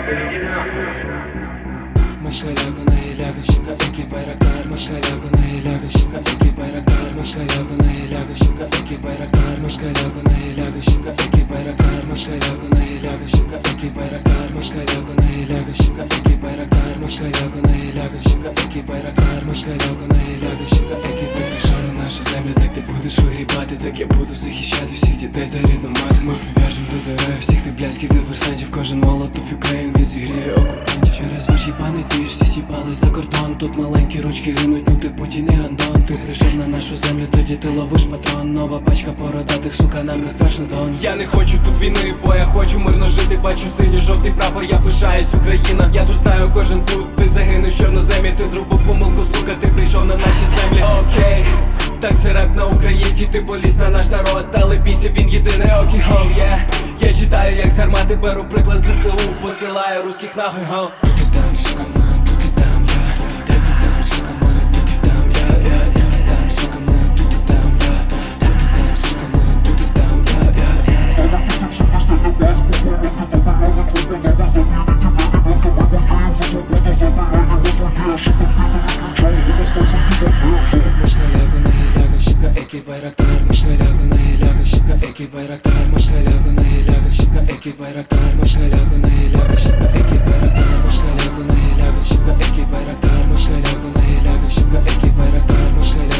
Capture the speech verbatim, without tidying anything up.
Moşkalagına ilagışında ekip bayraklar. Moşkalagına ilagışında ekip bayraklar. Moşkalagına ilagışında ekip bayraklar. Moşkalagına ilagışında ekip bayraklar. Moşkalagına ilagışında ekip bayraklar. Moşkalagına ilagışında ekip bayraklar. Moşkalagına ilagışında ekip bayraklar. Москаляга на ilagışında ekip bayraklar. Наша земля, так ты будешь выгребать, и так я буду захищать всех детей до ритма маты. Мы привяжем до дыры всех ты блядских диверсантів. Кожен молотов Україн відзігріє окупантів. Через ваш їбаний двіж всі сіпали за кордон. Тут маленькі ручки гинуть, ну ти Путін і Андон. Ти прийшов на нашу землю, тоді ти ловиш патрон. Нова пачка породатих, сука, нам не страшно дон. Я не хочу тут війни, бо я хочу мирно жити. Бачу синьо-жовтий прапор, я пишаюсь, Україна. Я тут знаю кожен тут, ти загинеш в чорноземі. Ти зробив помилку, сука, ти прийшов на наші землі. Окей, так це реп на український, ти поліз на наш народ. Але бійся, він єдиний, окей, хоу, yeah. Я читаю, як з гармати беру приклад ЗСУ. Посилаю русських нахуй, хоу. Тут і там, сука, моя, тут і там, я. Тут і там, сука, моя, тут і там, я, я. Тут і там, сука, моя, тут і там, я. Тут і там, сука, моя, тут і там, я, я. Вона тисячі місця на вас, походити до оборони, клубу на вас забрати тебе, не до тебе воюємо за свободу, забираємо своє, щоб ти не виключав, вона став за тебе. Moşkalagına ilagışında ekip bayraklar. Moşkalagına ilagışında ekip bayraklar. Moşkalagına ilagışında ekip bayraklar. Moşkalagına ilagışında ekip bayraklar. Moşkalagına ilagışında ekip bayraklar. Moşkalagına ilagışında ekip bayraklar.